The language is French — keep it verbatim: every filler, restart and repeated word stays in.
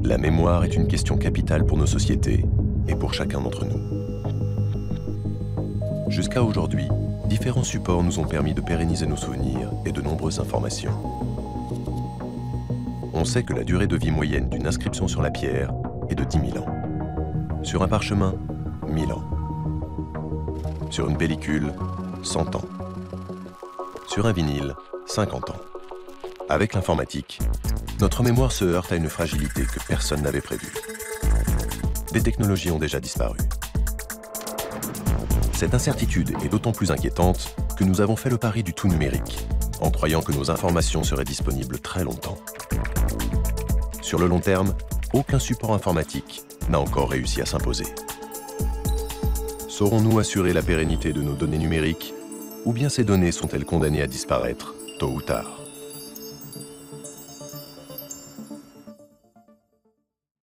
La mémoire est une question capitale pour nos sociétés et pour chacun d'entre nous. Jusqu'à aujourd'hui, différents supports nous ont permis de pérenniser nos souvenirs et de nombreuses informations. On sait que la durée de vie moyenne d'une inscription sur la pierre est de dix mille ans. Sur un parchemin, mille ans. Sur une pellicule, cent ans. Sur un vinyle, cinquante ans. Avec l'informatique, notre mémoire se heurte à une fragilité que personne n'avait prévue. Des technologies ont déjà disparu. Cette incertitude est d'autant plus inquiétante que nous avons fait le pari du tout numérique, en croyant que nos informations seraient disponibles très longtemps. Sur le long terme, aucun support informatique n'a encore réussi à s'imposer. Saurons-nous assurer la pérennité de nos données numériques, ou bien ces données sont-elles condamnées à disparaître tôt ou tard ?